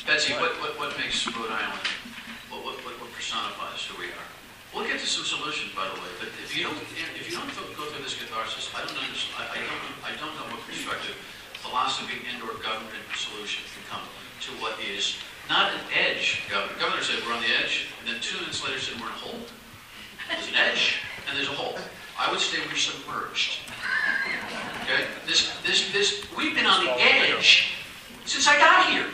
Betsy, what makes Rhode Island, what personifies who we are? We'll get to some solutions, by the way, but if you don't go through this catharsis, I don't understand, I don't know what perspective, philosophy, and/or government solution can come to what is not an edge. The governor said we're on the edge, and then 2 minutes later said we're in a hole. There's an edge, and there's a hole. I would say we're submerged. Okay? We've been on the edge since I got here.